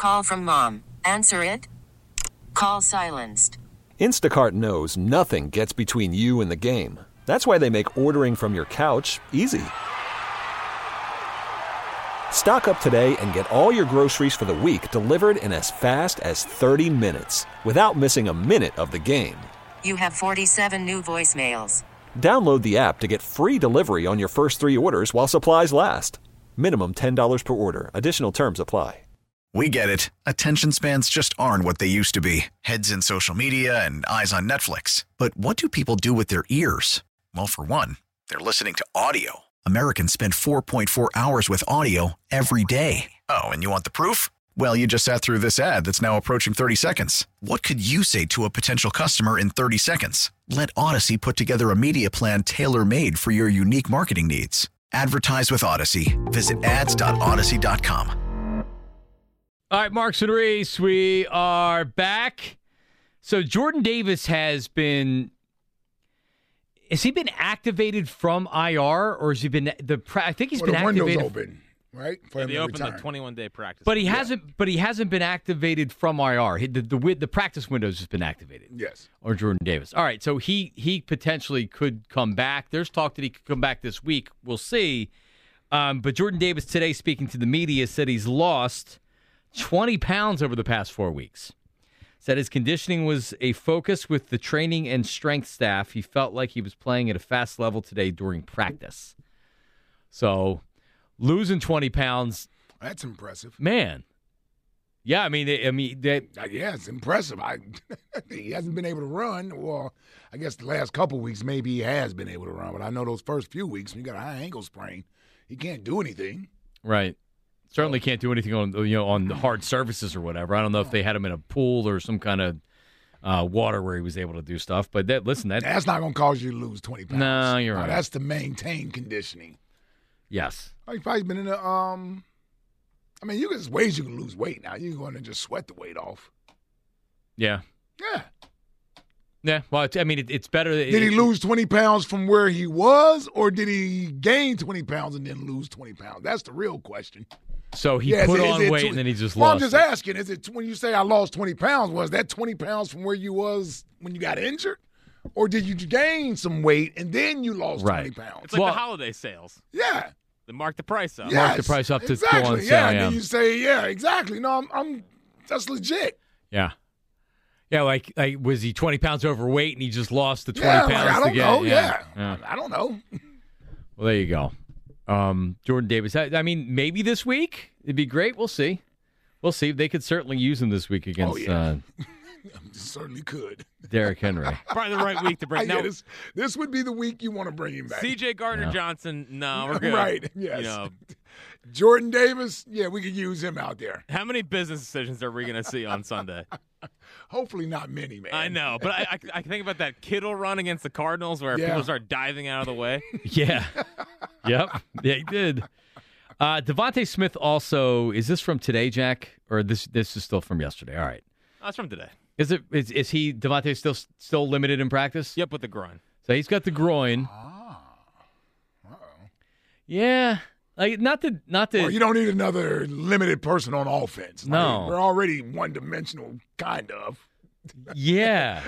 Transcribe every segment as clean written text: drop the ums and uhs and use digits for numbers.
Call from mom. Answer it. Call silenced. Instacart knows nothing gets between you and the game. That's why they make ordering from your couch easy. Stock up today and get all your groceries for the week delivered in as fast as 30 minutes without missing a minute of the game. You have 47 new voicemails. Download the app to get free delivery on your first 3 orders while supplies last. Minimum $10 per order. Additional terms apply. We get it. Attention spans just aren't what they used to be. Heads in social media and eyes on Netflix. But what do people do with their ears? Well, for one, they're listening to audio. Americans spend 4.4 hours with audio every day. Oh, and you want the proof? Well, you just sat through this ad that's now approaching 30 seconds. What could you say to a potential customer in 30 seconds? Let Odyssey put together a media plan tailor-made for your unique marketing needs. Advertise with Odyssey. Visit ads.odyssey.com. All right, Marks and Reese, we are back. So Jordan Davis has been activated from IR, or has he been I think he's been activated. The window's open, right? For him they to opened the return. 21-day practice. But he hasn't been activated from IR. The practice window's just been activated. Yes. Or Jordan Davis. All right, so he potentially could come back. There's talk that he could come back this week. We'll see. But Jordan Davis today, speaking to the media, said he's lost 20 pounds over the past 4 weeks. Said his conditioning was a focus with the training and strength staff. He felt like he was playing at a fast level today during practice. So losing 20 pounds. That's impressive. Man. Yeah, yeah, it's impressive. He hasn't been able to run. Well, I guess the last couple weeks maybe he has been able to run. But I know those first few weeks when you got a high ankle sprain, he can't do anything. Right. Certainly can't do anything on hard surfaces or whatever. I don't know if they had him in a pool or some kind of water where he was able to do stuff. But that's not going to cause you to lose 20 pounds. No, you're right. That's to maintain conditioning. Yes. He's probably been in there's ways you can lose weight now. You can go in and just sweat the weight off. Yeah. Yeah. Yeah. Well, it's better. Did he lose 20 pounds from where he was, or did he gain 20 pounds and then lose 20 pounds? That's the real question. So he put on weight and then he just lost. Well, I'm just asking, is it when you say I lost 20 pounds, was that 20 pounds from where you was when you got injured? Or did you gain some weight and then you lost 20 pounds? It's like the holiday sales. Yeah. They mark the price up. Yes, mark the price up to exactly. go on sale. Yeah, and then you say, yeah, exactly. No, I'm that's legit. Yeah. Yeah, like was he 20 pounds overweight and he just lost the 20 pounds I don't again? know. Yeah. I don't know. Well, there you go. Jordan Davis. Maybe this week it'd be great. We'll see. They could certainly use him this week against. Certainly could. Derrick Henry. Probably the right week to bring. Now, this would be the week you want to bring him back. C.J. Gardner-Johnson. No, we're good. Right. Yes. Jordan Davis. Yeah, we could use him out there. How many business decisions are we going to see on Sunday? Hopefully not many, man. I know, but I think about that Kittle run against the Cardinals where people start diving out of the way. Yeah. Yep. Yeah, he did. Devontae Smith also, is this from today, Jack? Or this is still from yesterday? All right. That's from today. Is Devontae still limited in practice? Yep, with the groin. So he's got the groin. Uh-oh. Yeah. Like not to. Well, you don't need another limited person on offense. No, we're already one-dimensional, kind of. Yeah.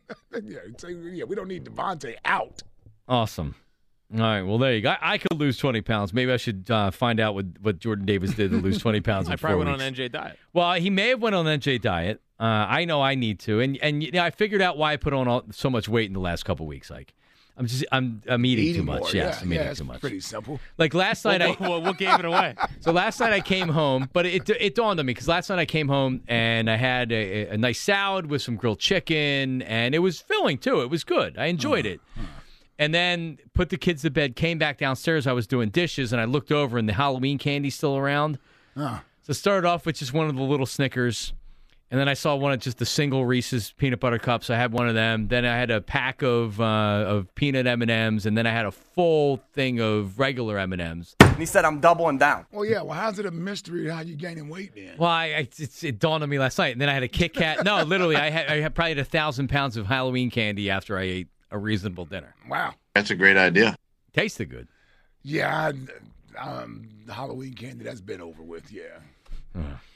We don't need Devontae out. Awesome. All right. Well, there you go. I could lose 20 pounds. Maybe I should find out what Jordan Davis did to lose 20 pounds. I probably went on an NJ diet. Well, he may have went on an NJ diet. I know I need to, and I figured out why I put on so much weight in the last couple weeks. Like, I'm eating too much. More. Yes, I'm eating it's too much. Pretty simple. Like last night, what gave it away? So last night I came home, but it dawned on me because last night I came home and I had a nice salad with some grilled chicken, and it was filling too. It was good. I enjoyed it. And then put the kids to bed, came back downstairs. I was doing dishes, and I looked over, and the Halloween candy's still around. So I started off with just one of the little Snickers, and then I saw one of just the single Reese's peanut butter cups. I had one of them. Then I had a pack of peanut M&Ms, and then I had a full thing of regular M&Ms. And he said, I'm doubling down. Well, yeah. Well, how's it a mystery how you gaining weight then? Well, it dawned on me last night, and then I had a Kit Kat. No, literally, I had probably had 1,000 pounds of Halloween candy after I ate a reasonable dinner. Wow. That's a great idea. Tasted good. Yeah, the Halloween candy, that's been over with, yeah.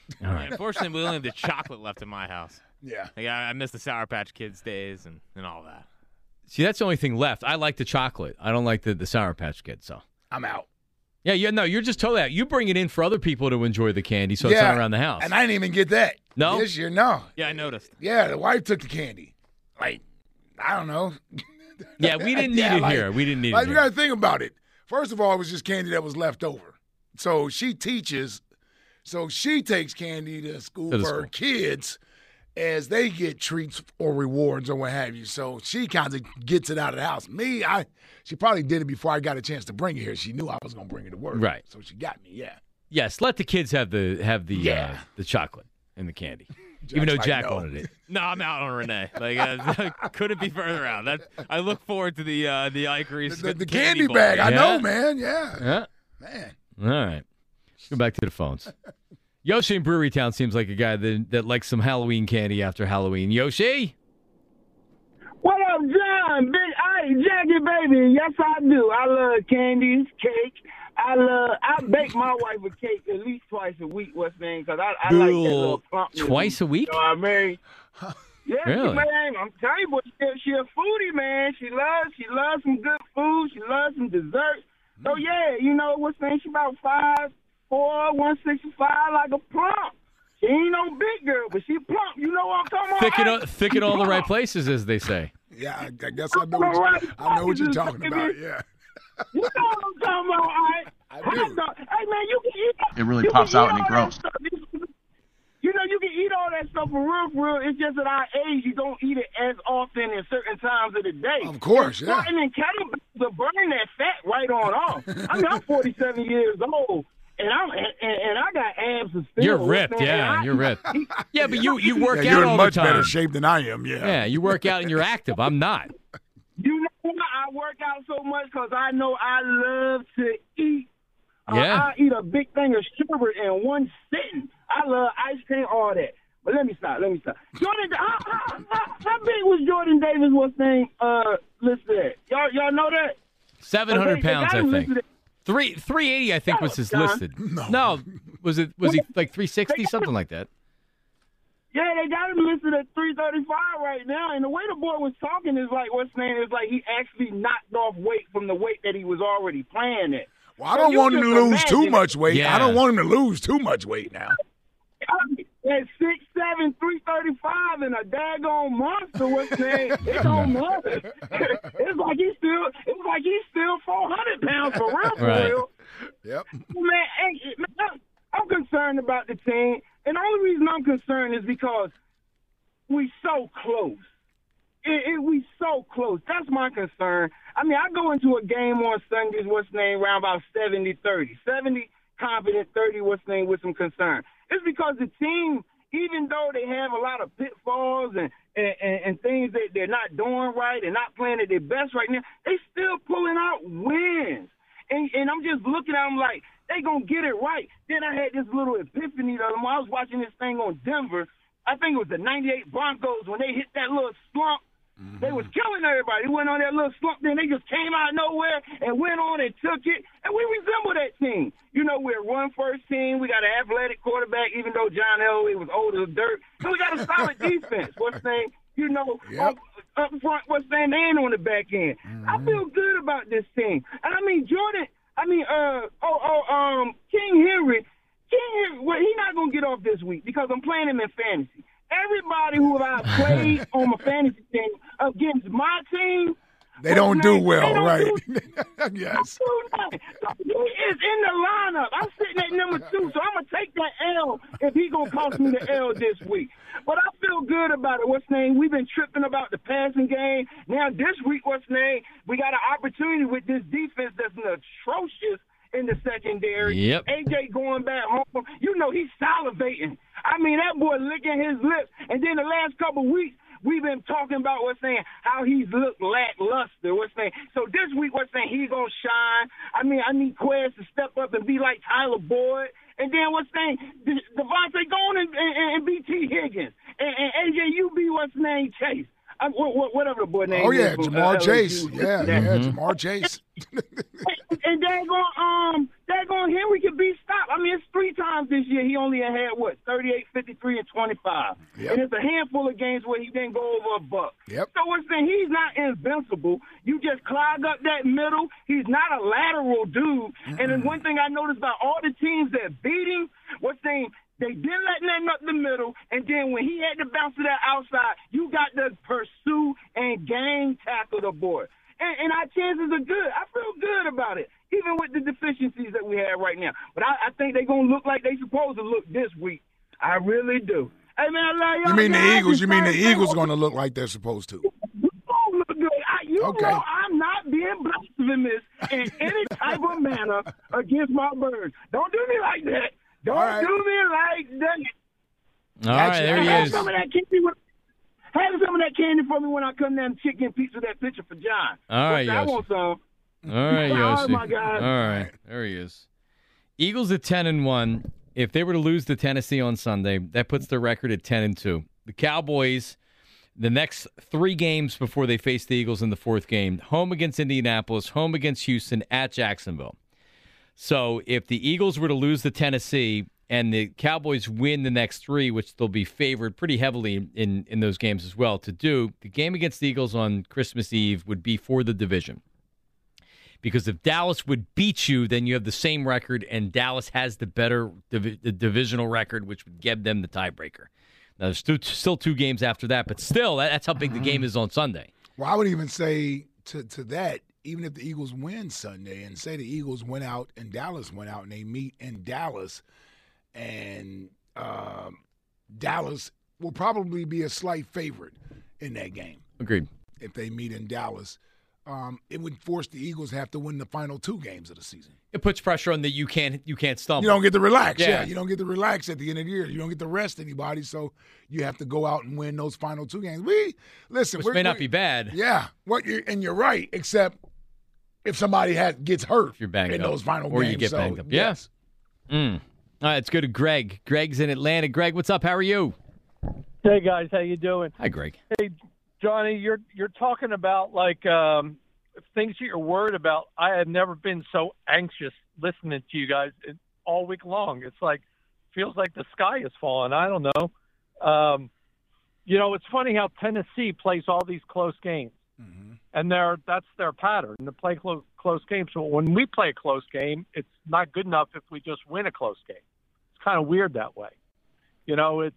All right. Unfortunately, we only have the chocolate left in my house. Yeah. Like, I miss the Sour Patch Kids days and all that. See, that's the only thing left. I like the chocolate. I don't like the Sour Patch Kids, so. I'm out. Yeah, no, you're just totally out. You bring it in for other people to enjoy the candy, so it's not around the house. And I didn't even get that. No? This year, no. Yeah, I noticed. Yeah, the wife took the candy. Like, I don't know. Yeah, we didn't need it here. We didn't need it Like, here. you got to think about it. First of all, it was just candy that was left over. So she teaches, so she takes candy to school for her kids as they get treats or rewards or what have you. So she kind of gets it out of the house. Me, she probably did it before I got a chance to bring it here. She knew I was going to bring it to work. Right. So she got me, yeah. Yes, let the kids have the chocolate and the candy. Even though Jack wanted it. No, I'm out on Renee. Like, couldn't be further out. I look forward to the Ike Reese the candy bag. bowl. I know, man. Yeah. Yeah. Man. All right. Let's go back to the phones. Yoshi in Brewery Town seems like a guy that likes some Halloween candy after Halloween. Yoshi? What up, John? Big Ike, Jackie, baby. Yes, I do. I love candies, cake. I bake my wife a cake at least twice a week. What's the name? Because I like that little plumpness. Twice a week? You know what I mean? Yeah, Really? man. I'm telling you, boy, she a foodie, man. She loves some good food. She loves some desserts. So yeah, you know what's the name? She about 5'4", 165, like a plump. She ain't no big girl, but she plump. You know what I'm talking about? Thick in all the right places, as they say. Yeah, I guess I know what you're talking about, yeah. You know what I'm talking about, all right? I do. Hey, man, you can eat that. It really pops out and it grows. You know, you can eat all that stuff for real. It's just at our age, you don't eat it as often in certain times of the day. Of course, yeah. And kettlebells to burn that fat right on off. I mean, I'm 47 years old. And I got abs of steel. You're ripped, yeah. You're ripped. Yeah, but you work out you're in all much the time. better shape than I am, yeah. Yeah, you work out and you're active. I'm not. You know why I work out so much? Because I know I love to eat. Yeah. I eat a big thing of sugar in one sitting. I love ice cream, all that. But let me stop. Jordan, how big was Jordan Davis? What's his name? Listed at? Y'all know that? 700 pounds, I think. 380, I think, was his listed. No, was he like 360, something like that? Yeah, they got him listed at 335 right now. And the way the boy was talking is like, what's his name? Is like he actually knocked off weight from the weight that he was already playing at. Well, I don't want him to lose too much weight. Yeah. I don't want him to lose too much weight now. At 6'7", 335, and a daggone monster, what's his name? It don't matter. It's like he's still 400 pounds for real. Yep. Man, I'm concerned about the team, and the only reason I'm concerned is because we so close. We so close. That's my concern. I mean, I go into a game on Sundays, what's the name, around about 70-30. 70 confident, 30, what's the name, with some concern. It's because the team, even though they have a lot of pitfalls and things that they're not doing right and not playing at their best right now, they still pulling out wins. And I'm just looking at them like, they going to get it right. Then I had this little epiphany the other morning. I was watching this thing on Denver. I think it was the 98 Broncos when they hit that little slump. They was killing everybody. They went on that little slump, then they just came out of nowhere and went on and took it. And we resemble that team. You know, we're a run-first team. We got an athletic quarterback, even though John Elway was old as dirt. So we got a solid defense. What's name? You know, up front, what's name, and on the back end. I feel good about this team. And I mean, King Henry, well, he's not going to get off this week because I'm playing him in fantasy. Everybody who I played on my fantasy team against my team, they don't do well, right? Yes. He is in the lineup. I'm sitting at number 2, so I'm going to take that L if he's going to cost me the L this week. But I feel good about it. What's name? We've been tripping about the passing game. Now this week, what's name? We got an opportunity with this defense that's atrocious in the secondary. Yep. AJ going back home. You know, he's salivating. I mean, that boy licking his lips. And then the last couple of weeks, we've been talking about how he's looked lackluster. So this week, he's going to shine. I mean, I need Quez to step up and be like Tyler Boyd. And then Devontae Gone and B.T. Higgins. And AJ, you be Chase. Whatever the boy name is. Oh, yeah, Jamar Chase. Yeah, Jamar Chase. And daggone Henry can be stopped. I mean, it's 3 times this year he only had, 38, 53, and 25. Yep. And it's a handful of games where he didn't go over a buck. Yep. So we're saying he's not invincible. You just clog up that middle. He's not a lateral dude. And then one thing I noticed about all the teams that beat him was saying they didn't let nothing up the middle, and then when he had to bounce to that outside, you got to pursue and gang tackle the boy. And our chances are good. I feel good about it, even with the deficiencies that we have right now. But I think they're going to look like they're supposed to look this week. I really do. Hey, man, I love y'all. You mean the Eagles? You mean the Eagles Eagles going to look like they're supposed to? look good. You Okay. know I'm not being blasphemous in any type of manner against my birds. Don't do me like that. Don't All right. do me like that. All right, there he Have is. some of that candy. Have some of that candy for me when I come down to chicken pizza that picture for John. All right, I Yossi. want some. All right, All right, Yossi. my guy. All right, there he is. Eagles at 10-1. If they were to lose to Tennessee on Sunday, that puts their record at 10-2. The Cowboys, the next 3 games before they face the Eagles in the 4th game, home against Indianapolis, home against Houston, at Jacksonville. So if the Eagles were to lose to Tennessee and the Cowboys win the next 3, which they'll be favored pretty heavily in those games as well to do, the game against the Eagles on Christmas Eve would be for the division. Because if Dallas would beat you, then you have the same record, and Dallas has the better the divisional record, which would give them the tiebreaker. Now, there's still 2 games after that, but still, that's how big the game is on Sunday. Well, I would even say to that, even if the Eagles win Sunday and say the Eagles went out and Dallas went out and they meet in Dallas, and Dallas will probably be a slight favorite in that game. Agreed. If they meet in Dallas, it would force the Eagles to have to win the final 2 games of the season. It puts pressure on that you can't stumble. You don't get to relax. Yeah. You don't get to relax at the end of the year. You don't get to rest anybody, so you have to go out and win those final 2 games. Which may not be bad. Yeah, and you're right, except if somebody gets hurt If you're banged in up. those final Or games. you get So, banged up. Yes. All right, let's go to Greg. Greg's in Atlanta. Greg, what's up? How are you? Hey guys, how you doing? Hi, Greg. Hey Johnny, you're talking about like things that you're worried about. I have never been so anxious listening to you guys all week long. It's like feels like the sky is falling. I don't know. It's funny how Tennessee plays all these close games, and that's their pattern to play close games. So when we play a close game, it's not good enough if we just win a close game. It's kind of weird that way. It's.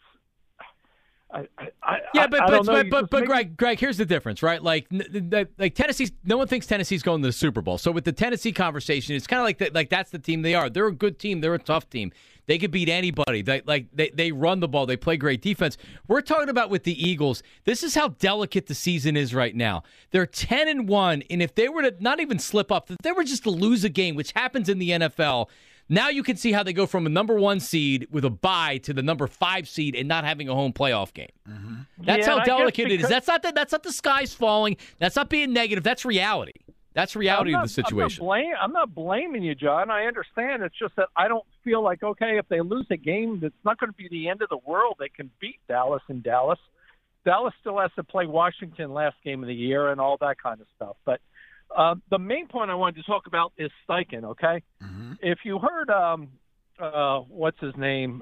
But Greg, here's the difference, right? Like Tennessee, no one thinks Tennessee's going to the Super Bowl. So with the Tennessee conversation, it's kind of like that. Like that's the team they are. They're a good team. They're a tough team. They could beat anybody. They run the ball. They play great defense. We're talking about with the Eagles. This is how delicate the season is right now. They're 10-1, and if they were to not even slip up, if they were just to lose a game, which happens in the NFL. Now you can see how they go from a number 1 seed with a bye to the number 5 seed and not having a home playoff game. That's how delicate it is. That's not the sky's falling. That's not being negative. That's reality. That's reality of the situation. I'm not blaming you, John. I understand. It's just that I don't feel like, okay, if they lose a game, that's not going to be the end of the world. They can beat Dallas in Dallas. Dallas still has to play Washington last game of the year and all that kind of stuff. But the main point I wanted to talk about is Steichen, okay? Mm-hmm. If you heard, what's his name,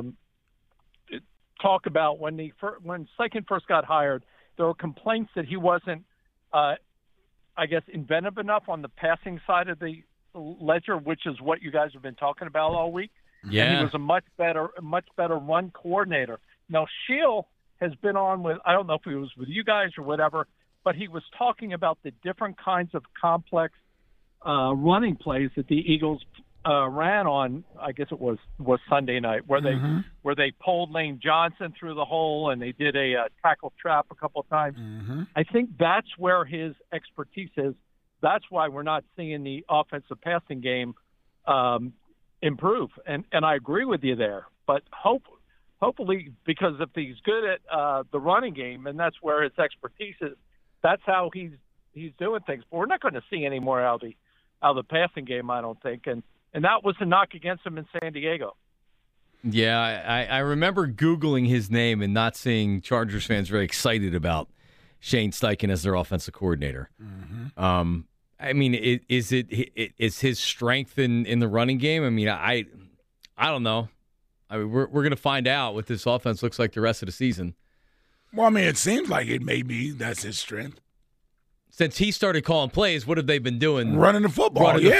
talk about when Steichen first got hired, there were complaints that he wasn't, inventive enough on the passing side of the ledger, which is what you guys have been talking about all week. Yeah. And he was a much better run coordinator. Now, Sheil has been on with, I don't know if he was with you guys or whatever, but he was talking about the different kinds of complex running plays that the Eagles ran on. I guess it was Sunday night where they pulled Lane Johnson through the hole and they did a tackle trap a couple of times. Mm-hmm. I think that's where his expertise is. That's why we're not seeing the offensive passing game improve. And I agree with you there. But hopefully, because if he's good at the running game, and that's where his expertise is, that's how he's doing things. But we're not going to see any more out of the passing game, I don't think. And that was a knock against him in San Diego. Yeah, I remember Googling his name and not seeing Chargers fans very excited about Shane Steichen as their offensive coordinator. Mm-hmm. I mean, is his strength in the running game? I mean, I don't know. I mean, we're going to find out what this offense looks like the rest of the season. Well, I mean, it seems like it may be that's his strength. Since he started calling plays, what have they been doing? Running the football. It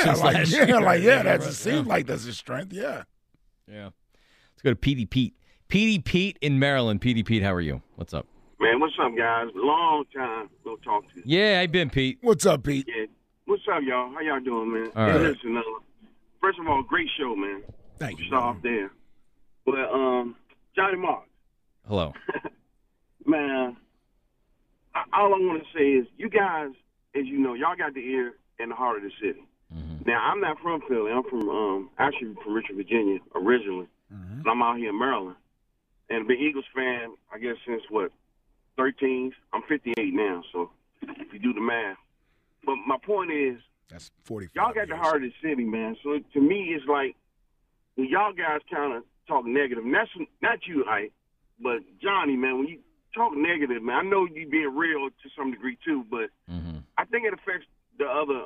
Seems like that's his strength. Yeah. Yeah. Let's go to Petey Pete. Petey Pete in Maryland. Petey Pete, how are you? What's up? Man, what's up, guys? Long time no talk to you. Yeah, how you been, Pete? What's up, Pete? Yeah. What's up, y'all? How y'all doing, man? All right. Listen, first of all, great show, man. Thank you. Start off there. But, Johnny Marks. Hello. Man, all I want to say is you guys, as you know, y'all got the ear and the heart of the city. Mm-hmm. Now, I'm not from Philly. I'm from, actually from Richmond, Virginia, originally. Mm-hmm. But I'm out here in Maryland. And I've been Eagles fan, I guess, since, 13? I'm 58 now, so if you do the math. But my point is, that's 45 y'all got the heart of the city, man. So to me, it's like when y'all guys kind of talk negative, and that's not you, Ike, but Johnny, man, when you talk negative, man, I know you being real to some degree too, but I think it affects the other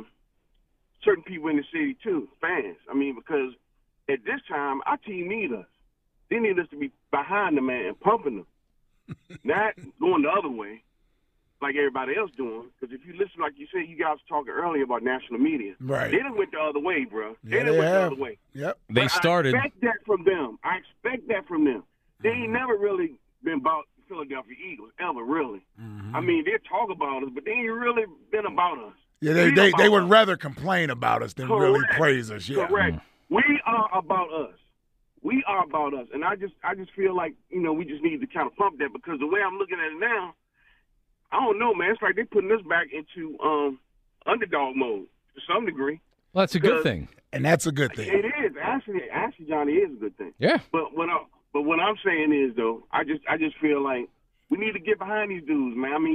certain people in the city too, fans. I mean, because at this time, our team need us. They need us to be behind the man, pumping them, not going the other way like everybody else doing. Because if you listen, like you said, you guys were talking earlier about national media. Right. They done went the other way, bro. Yeah, they went the other way. Yep. They started. I expect that from them. They ain't never really been about Philadelphia Eagles, ever, really. Mm-hmm. I mean, they talk about us, but they ain't really been about us. Yeah, they would rather complain about us than really praise us. Yeah. Correct. We are about us. We are about us. And I just feel like, we just need to kind of pump that, because the way I'm looking at it now, I don't know, man. It's like they're putting us back into underdog mode to some degree. Well, that's a good thing. And that's a good thing. It is. Actually, Johnny, it is a good thing. Yeah. But what I'm saying is, though, I just feel like we need to get behind these dudes, man. I mean,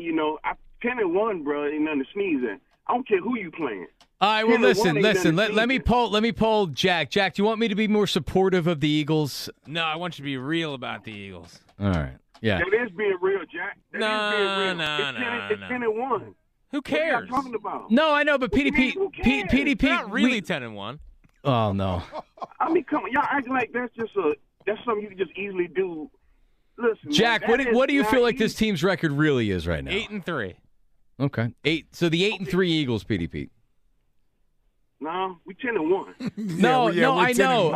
10-1, bro, ain't nothing to sneeze at. I don't care who you playing. All right, well, listen. Let me poll Jack. Jack, do you want me to be more supportive of the Eagles? No, I want you to be real about the Eagles. All right. Yeah. That is being real, Jack. It's 10-1. Who cares? What are you talking about? No, I know, but Petey, not really 10-1. Oh no. I mean, come on, y'all act like that's something you can just easily do. Listen, Jack, man, what do you feel like this team's record really is right now? 8-3. Okay. 8. So the 8-3 Eagles, Petey. No, we 10-1. No, I know.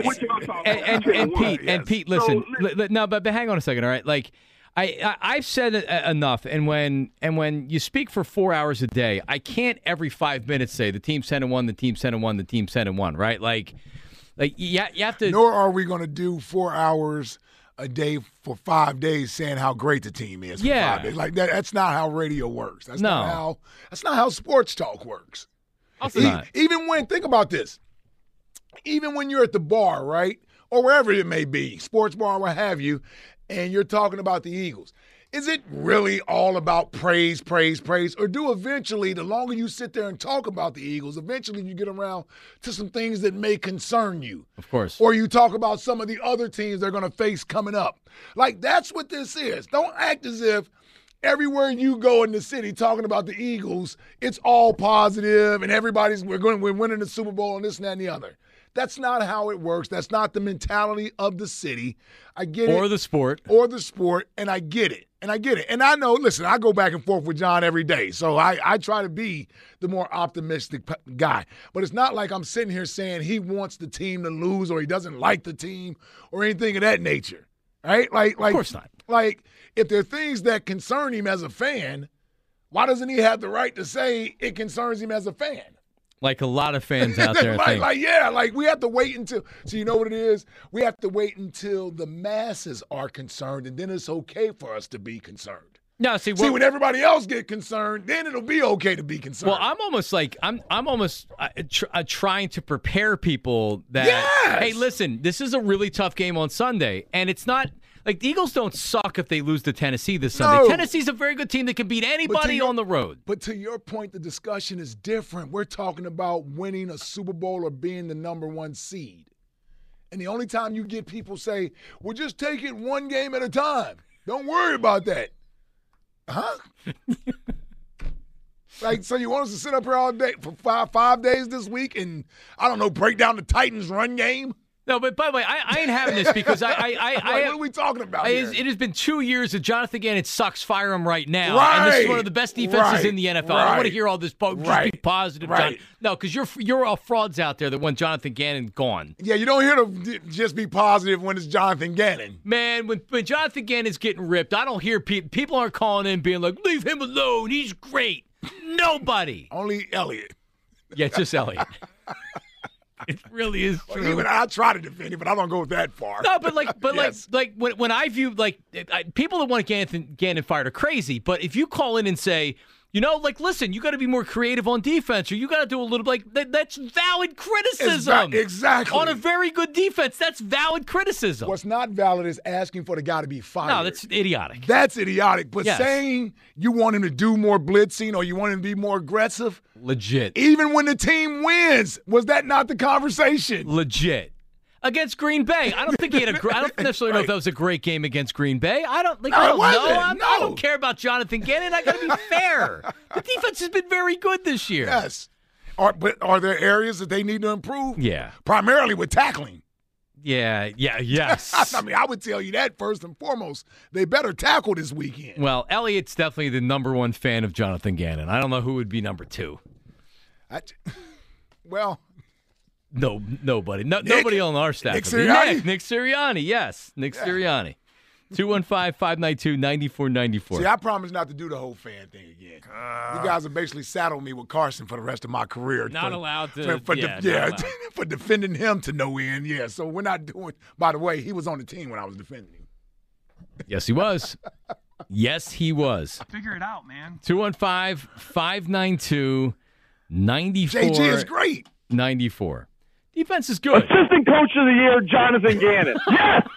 And Pete, listen. No, but hang on a second, all right? Like, I've said enough, and when you speak for 4 hours a day, I can't every 5 minutes say the team's 10-1, the team's 10-1, the team's 10-1, right? Like you have to. Nor are we going to do 4 hours a day for 5 days saying how great the team is. For 5 days. Like that's not how radio works. That's not how sports talk works. Even when, think about this, even when you're at the bar, right, or wherever it may be, sports bar, what have you, and you're talking about the Eagles, is it really all about praise, or do eventually, the longer you sit there and talk about the Eagles, eventually you get around to some things that may concern you? Of course. Or you talk about some of the other teams they're going to face coming up. Like, that's what this is. Don't act as if everywhere you go in the city talking about the Eagles, it's all positive and we're winning the Super Bowl and this and that and the other. That's not how it works. That's not the mentality of the city. I get it. Or the sport, and I get it. And I know, listen, I go back and forth with John every day, so I try to be the more optimistic guy. But it's not like I'm sitting here saying he wants the team to lose or he doesn't like the team or anything of that nature, right? Like, of course not. Like, if there are things that concern him as a fan, why doesn't he have the right to say it concerns him as a fan? Like a lot of fans out there think. Like we have to wait until – so you know what it is? We have to wait until the masses are concerned, and then it's okay for us to be concerned. No, see, when everybody else get concerned, then it'll be okay to be concerned. Well, I'm almost trying to prepare people that, hey, listen, this is a really tough game on Sunday, and it's not – like, the Eagles don't suck if they lose to Tennessee this Sunday. No. Tennessee's a very good team that can beat anybody on the road. But to your point, the discussion is different. We're talking about winning a Super Bowl or being the number one seed. And the only time you get people say, well, just take it one game at a time. Don't worry about that. Huh? Like, so you want us to sit up here all day for five days this week and, I don't know, break down the Titans' run game? No, but by the way, I ain't having this because what are we talking about here? It has been 2 years that Jonathan Gannon sucks. Fire him right now. Right. And this is one of the best defenses in the NFL. I don't want to hear all this. Just be positive, John. No, because you're all frauds out there that want Jonathan Gannon gone. Yeah, you don't hear to just be positive when it's Jonathan Gannon. Man, when Jonathan Gannon's getting ripped, I don't hear people aren't calling in being like, leave him alone. He's great. Nobody. Only Elliott. Yeah, just Elliott. It really is true. Well, even I try to defend him, but I don't go that far. No, but when I view people that want Gannon fired are crazy. But if you call in and say, listen, you got to be more creative on defense, or you got to do a little that's valid criticism. Exactly. On a very good defense, that's valid criticism. What's not valid is asking for the guy to be fired. No, that's idiotic. That's idiotic. But saying you want him to do more blitzing or you want him to be more aggressive, legit. Even when the team wins, was that not the conversation? Legit. Against Green Bay, I don't think he had I don't necessarily know if that was a great game against Green Bay. I don't know. I don't care about Jonathan Gannon. I got to be fair. The defense has been very good this year. Yes. But are there areas that they need to improve? Yeah. Primarily with tackling. Yes. I mean, I would tell you that first and foremost. They better tackle this weekend. Well, Elliott's definitely the number one fan of Jonathan Gannon. I don't know who would be number two. No, nobody. Nobody on our staff. Nick Sirianni? Nick Sirianni, yes. Nick Sirianni. 215-592-9494. See, I promise not to do the whole fan thing again. You guys have basically saddled me with Carson for the rest of my career. Not allowed to. For defending him to no end. Yeah, so we're not doing – by the way, he was on the team when I was defending him. Yes, he was. Yes, he was. Figure it out, man. 215-592-94. JG is great. 94. Defense is good. Assistant Coach of the Year, Jonathan Gannon. Yes!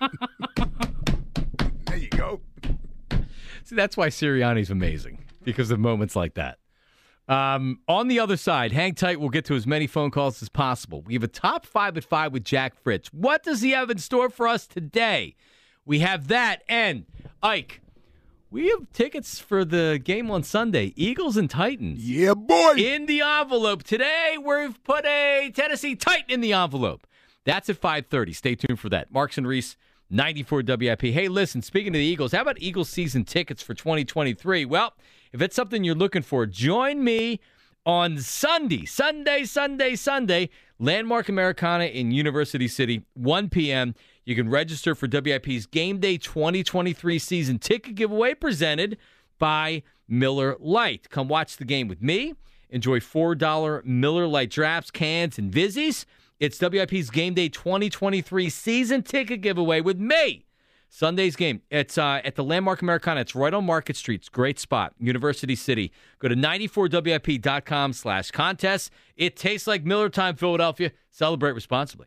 There you go. See, that's why Sirianni's amazing, because of moments like that. On the other side, hang tight. We'll get to as many phone calls as possible. We have a top 5 at 5 with Jack Fritz. What does he have in store for us today? We have that. And, Ike, we have tickets for the game on Sunday, Eagles and Titans. Yeah, boy. In the envelope. Today, we've put a Tennessee Titan in the envelope. That's at 5:30. Stay tuned for that. Marks and Reese, 94 WIP. Hey, listen, speaking of the Eagles, how about Eagles season tickets for 2023? Well, if it's something you're looking for, join me on Sunday, Landmark Americana in University City, 1 p.m., You can register for WIP's Game Day 2023 season ticket giveaway presented by Miller Lite. Come watch the game with me. Enjoy $4 Miller Lite drafts, cans, and Vizzies. It's WIP's Game Day 2023 season ticket giveaway with me. Sunday's game. It's at the Landmark Americana. It's right on Market Street. It's a great spot. University City. Go to 94WIP.com/contest. It tastes like Miller time, Philadelphia. Celebrate responsibly.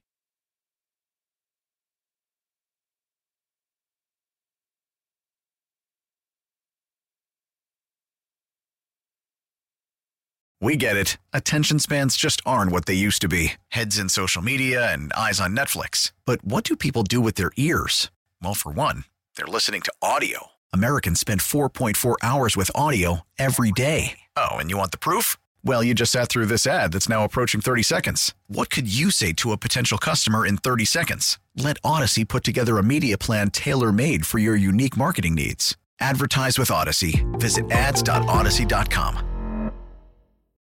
We get it. Attention spans just aren't what they used to be. Heads in social media and eyes on Netflix. But what do people do with their ears? Well, for one, they're listening to audio. Americans spend 4.4 hours with audio every day. Oh, and you want the proof? Well, you just sat through this ad that's now approaching 30 seconds. What could you say to a potential customer in 30 seconds? Let Odyssey put together a media plan tailor-made for your unique marketing needs. Advertise with Odyssey. Visit ads.odyssey.com.